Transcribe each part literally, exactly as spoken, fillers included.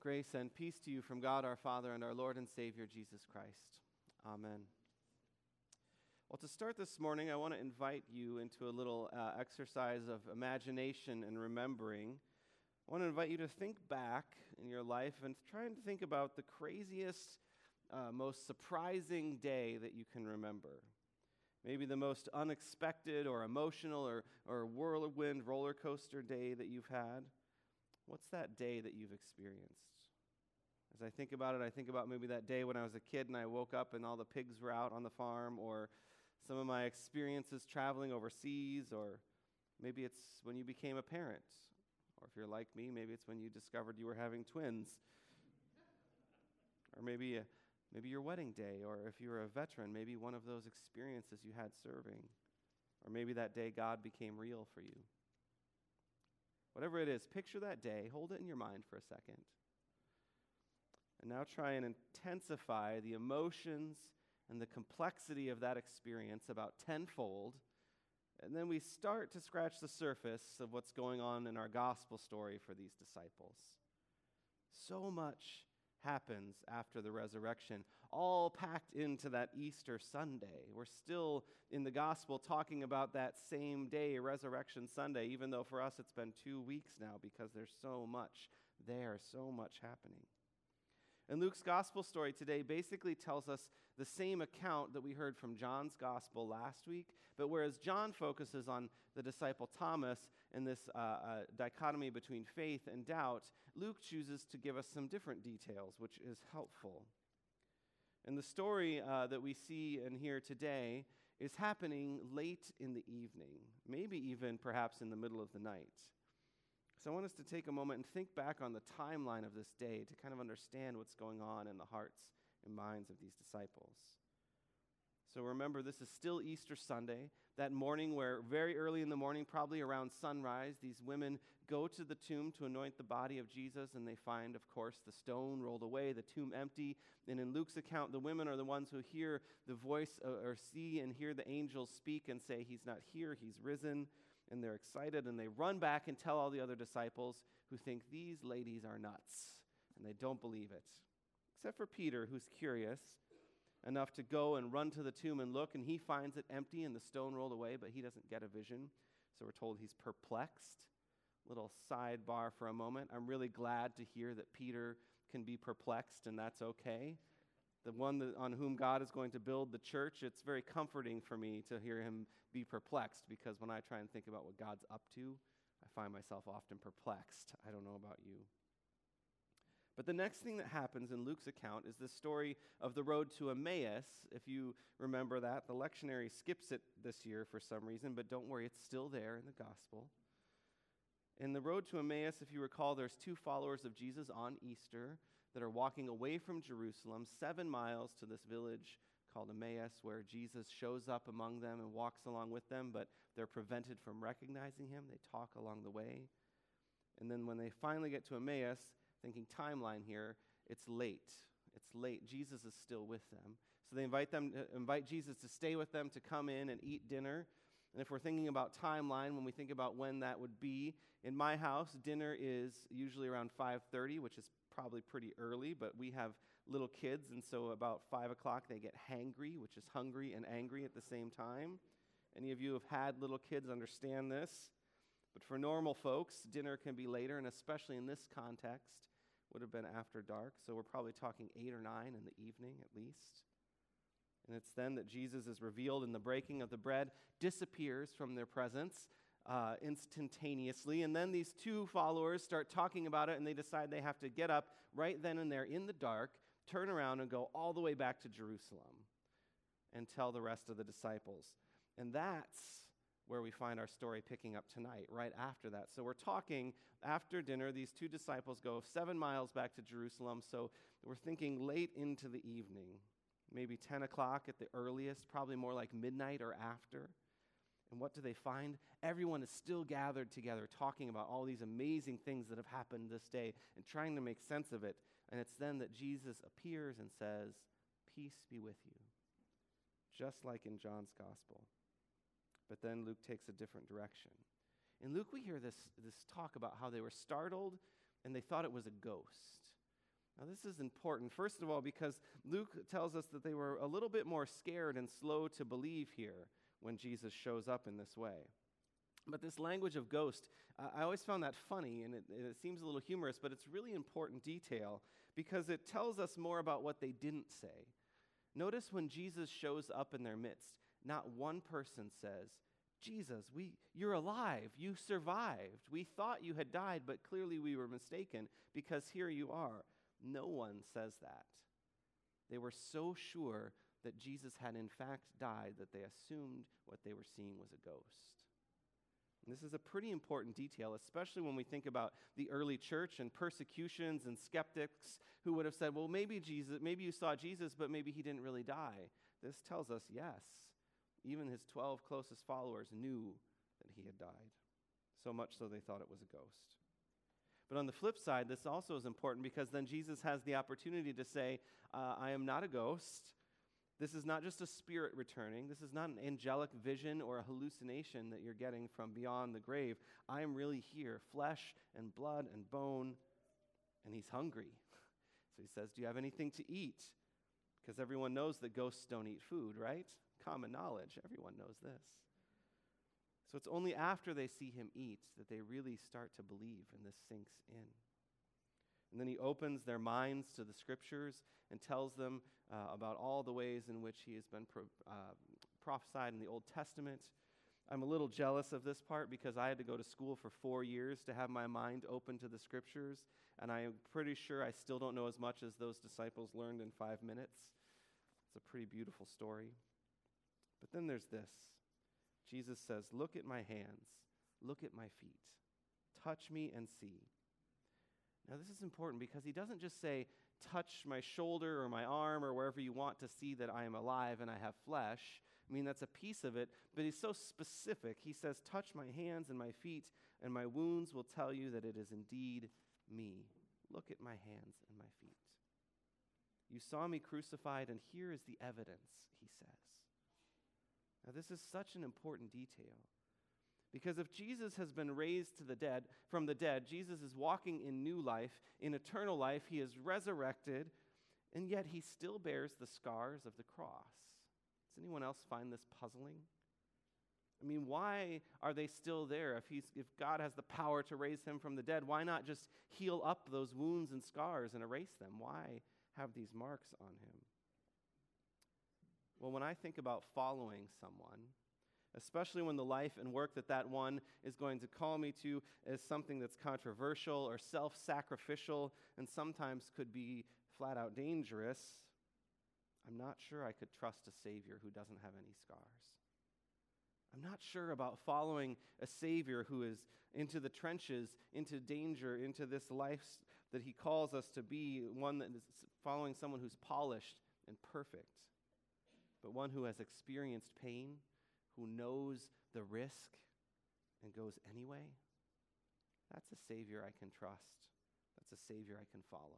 Grace and peace to you from God our Father and our Lord and Savior Jesus Christ. Amen. Well, to start this morning, I want to invite you into a little uh, exercise of imagination and remembering. I want to invite you to think back in your life and try and think about the craziest, uh, most surprising day that you can remember. Maybe the most unexpected or emotional or, or whirlwind roller coaster day that you've had. What's that day that you've experienced? As I think about it, I think about maybe that day when I was a kid and I woke up and all the pigs were out on the farm, or some of my experiences traveling overseas, or maybe it's when you became a parent. Or if you're like me, maybe it's when you discovered you were having twins. Or maybe, a, maybe your wedding day, or if you were a veteran, maybe one of those experiences you had serving. Or maybe that day God became real for you. Whatever it is, picture that day, hold it in your mind for a second. And now try and intensify the emotions and the complexity of that experience about tenfold. And then we start to scratch the surface of what's going on in our gospel story for these disciples. So much happens after the resurrection, all packed into that Easter Sunday. We're still in the gospel talking about that same day, Resurrection Sunday, even though for us it's been two weeks now because there's so much there, so much happening. And Luke's gospel story today basically tells us the same account that we heard from John's gospel last week, but whereas John focuses on the disciple Thomas and this uh, uh, dichotomy between faith and doubt, Luke chooses to give us some different details, which is helpful. And the story uh, that we see and hear today is happening late in the evening, maybe even perhaps in the middle of the night. So I want us to take a moment and think back on the timeline of this day to kind of understand what's going on in the hearts and minds of these disciples. So remember, this is still Easter Sunday, that morning where very early in the morning, probably around sunrise, these women go to the tomb to anoint the body of Jesus, and they find, of course, the stone rolled away, the tomb empty. And in Luke's account, the women are the ones who hear the voice or see and hear the angels speak and say, "He's not here, he's risen." And they're excited, and they run back and tell all the other disciples who think these ladies are nuts, and they don't believe it. Except for Peter, who's curious enough to go and run to the tomb and look, and he finds it empty and the stone rolled away, but he doesn't get a vision. So we're told he's perplexed. Little sidebar for a moment. I'm really glad to hear that Peter can be perplexed, and that's okay. The one that, on whom God is going to build the church, it's very comforting for me to hear him be perplexed, because when I try and think about what God's up to, I find myself often perplexed. I don't know about you. But the next thing that happens in Luke's account is the story of the road to Emmaus. If you remember that, the lectionary skips it this year for some reason, but don't worry, it's still there in the gospel. In the road to Emmaus, if you recall, there's two followers of Jesus on Easter that are walking away from Jerusalem, seven miles to this village called Emmaus, where Jesus shows up among them and walks along with them, but they're prevented from recognizing him. They talk along the way. And then when they finally get to Emmaus, thinking timeline here, it's late. It's late. Jesus is still with them. So they invite them, uh, invite Jesus to stay with them, to come in and eat dinner. And if we're thinking about timeline, when we think about when that would be, in my house, dinner is usually around five thirty, which is probably pretty early, but we have little kids, and so about five o'clock they get hangry, which is hungry and angry at the same time. Any of you who have had little kids understand this. But for normal folks, dinner can be later, and especially in this context, would have been after dark. So we're probably talking eight or nine in the evening at least. And it's then that Jesus is revealed, and the breaking of the bread disappears from their presence uh, instantaneously. And then these two followers start talking about it, and they decide they have to get up right then and there in the dark, turn around, and go all the way back to Jerusalem and tell the rest of the disciples. And that's where we find our story picking up tonight, right after that. So we're talking after dinner. These two disciples go seven miles back to Jerusalem, so we're thinking late into the evening. Maybe ten o'clock at the earliest, probably more like midnight or after. And what do they find? Everyone is still gathered together talking about all these amazing things that have happened this day and trying to make sense of it. And it's then that Jesus appears and says, "Peace be with you," just like in John's gospel. But then Luke takes a different direction. In Luke, we hear this, this talk about how they were startled and they thought it was a ghost. Now, this is important, first of all, because Luke tells us that they were a little bit more scared and slow to believe here when Jesus shows up in this way. But this language of ghost, uh, I always found that funny, and it, it seems a little humorous, but it's really important detail because it tells us more about what they didn't say. Notice when Jesus shows up in their midst, not one person says, Jesus, we, you're alive, you survived. We thought you had died, but clearly we were mistaken because here you are. No one says that. They were so sure that Jesus had in fact died that they assumed what they were seeing was a ghost. And this is a pretty important detail, especially when we think about the early church and persecutions and skeptics who would have said, well, maybe Jesus, maybe you saw Jesus, but maybe he didn't really die. This tells us, yes, even his twelve closest followers knew that he had died, so much so they thought it was a ghost. But on the flip side, this also is important because then Jesus has the opportunity to say, uh, I am not a ghost. This is not just a spirit returning. This is not an angelic vision or a hallucination that you're getting from beyond the grave. I am really here, flesh and blood and bone, and he's hungry. So he says, do you have anything to eat? Because everyone knows that ghosts don't eat food, right? Common knowledge. Everyone knows this. So it's only after they see him eat that they really start to believe, and this sinks in. And then he opens their minds to the scriptures and tells them uh, about all the ways in which he has been pro- uh, prophesied in the Old Testament. I'm a little jealous of this part because I had to go to school for four years to have my mind open to the scriptures, and I am pretty sure I still don't know as much as those disciples learned in five minutes. It's a pretty beautiful story. But then there's this. Jesus says, look at my hands, look at my feet, touch me and see. Now this is important because he doesn't just say, touch my shoulder or my arm or wherever you want to see that I am alive and I have flesh. I mean, that's a piece of it, but he's so specific. He says, touch my hands and my feet, and my wounds will tell you that it is indeed me. Look at my hands and my feet. You saw me crucified, and here is the evidence, he says. Now, this is such an important detail. Because if Jesus has been raised to the dead, from the dead, Jesus is walking in new life, in eternal life. He is resurrected, and yet he still bears the scars of the cross. Does anyone else find this puzzling? I mean, why are they still there? If he's, if God has the power to raise him from the dead, why not just heal up those wounds and scars and erase them? Why have these marks on him? Well, when I think about following someone, especially when the life and work that that one is going to call me to is something that's controversial or self-sacrificial and sometimes could be flat out dangerous, I'm not sure I could trust a Savior who doesn't have any scars. I'm not sure about following a Savior who is into the trenches, into danger, into this life that he calls us to be, one that is following someone who's polished and perfect, but one who has experienced pain, who knows the risk and goes anyway. That's a Savior I can trust. That's a Savior I can follow.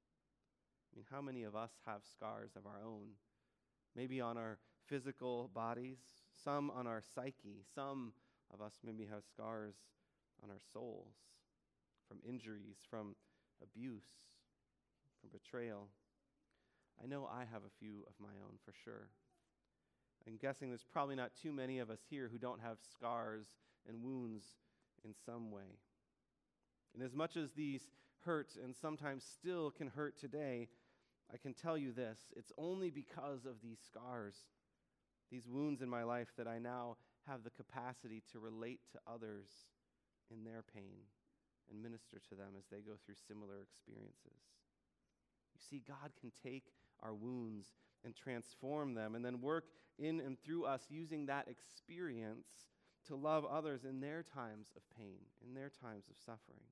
I mean, how many of us have scars of our own? Maybe on our physical bodies, some on our psyche. Some of us maybe have scars on our souls from injuries, from abuse, from betrayal. I know I have a few of my own for sure. I'm guessing there's probably not too many of us here who don't have scars and wounds in some way. And as much as these hurt and sometimes still can hurt today, I can tell you this, it's only because of these scars, these wounds in my life, that I now have the capacity to relate to others in their pain and minister to them as they go through similar experiences. You see, God can take our wounds and transform them and then work in and through us using that experience to love others in their times of pain, in their times of suffering.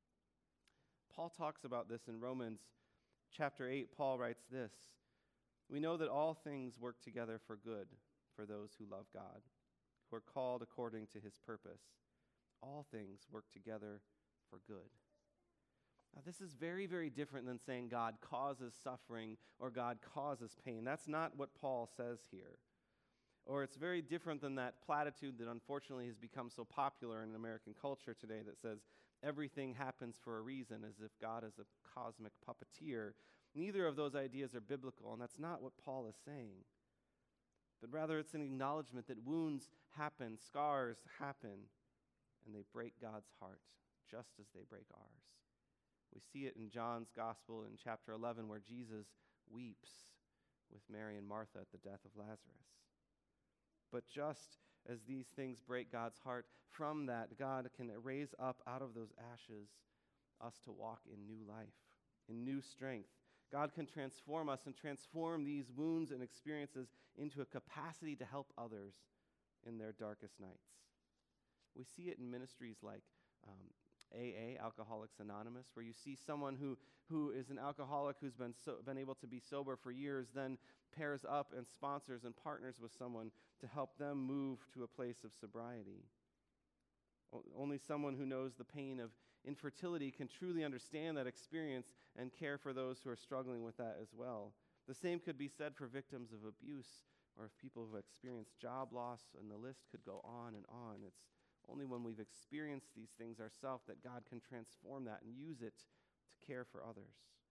Paul talks about this in Romans chapter eight. Paul writes this, "We know that all things work together for good for those who love God, who are called according to his purpose. All things work together for good." Now, this is very, very different than saying God causes suffering or God causes pain. That's not what Paul says here. Or it's very different than that platitude that unfortunately has become so popular in American culture today that says, everything happens for a reason, as if God is a cosmic puppeteer. Neither of those ideas are biblical, and that's not what Paul is saying. But rather, it's an acknowledgement that wounds happen, scars happen, and they break God's heart, just as they break ours. We see it in John's Gospel in chapter eleven, where Jesus weeps with Mary and Martha at the death of Lazarus. But just as these things break God's heart, from that, God can raise up out of those ashes us to walk in new life, in new strength. God can transform us and transform these wounds and experiences into a capacity to help others in their darkest nights. We see it in ministries like um, A A, Alcoholics Anonymous, where you see someone who, who is an alcoholic who's been so, been able to be sober for years, then pairs up and sponsors and partners with someone to help them move to a place of sobriety. O- only someone who knows the pain of infertility can truly understand that experience and care for those who are struggling with that as well. The same could be said for victims of abuse or of people who have experienced job loss, and the list could go on and on. It's only when we've experienced these things ourselves that God can transform that and use it to care for others.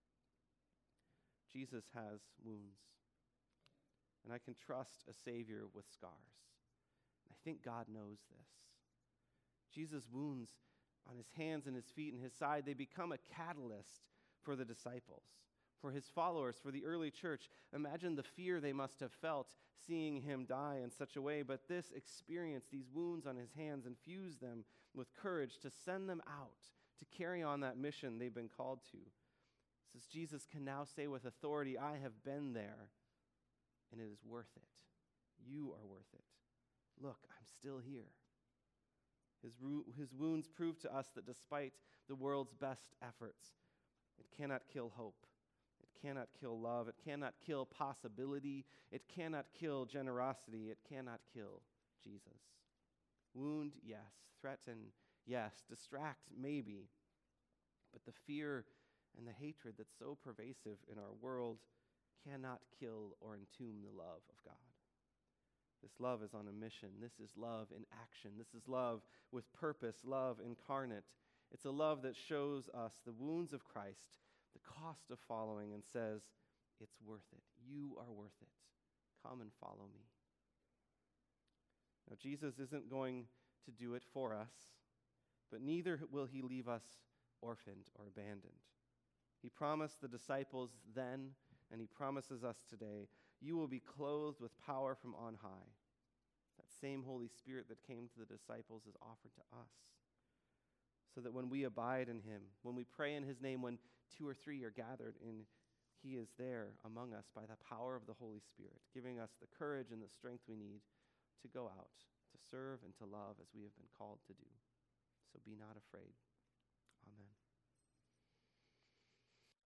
Jesus has wounds, and I can trust a Savior with scars. I think God knows this. Jesus' wounds on his hands and his feet and his side, they become a catalyst for the disciples, for his followers, for the early church. Imagine the fear they must have felt seeing him die in such a way, but this experience, these wounds on his hands, infused them with courage to send them out to carry on that mission they've been called to. Says Jesus can now say with authority, I have been there, and it is worth it. You are worth it. Look, I'm still here. His, ru- his wounds prove to us that despite the world's best efforts, it cannot kill hope. It cannot kill love. It cannot kill possibility. It cannot kill generosity. It cannot kill Jesus. Wound, yes. Threaten, yes. Distract, maybe. But the fear and the hatred that's so pervasive in our world cannot kill or entomb the love of God. This love is on a mission. This is love in action. This is love with purpose, love incarnate. It's a love that shows us the wounds of Christ, the cost of following, and says, it's worth it. You are worth it. Come and follow me. Now, Jesus isn't going to do it for us, but neither will he leave us orphaned or abandoned. He promised the disciples then, and he promises us today, you will be clothed with power from on high. That same Holy Spirit that came to the disciples is offered to us. So that when we abide in him, when we pray in his name, when two or three are gathered in, he is there among us by the power of the Holy Spirit, giving us the courage and the strength we need to go out, to serve and to love as we have been called to do. So be not afraid. Amen.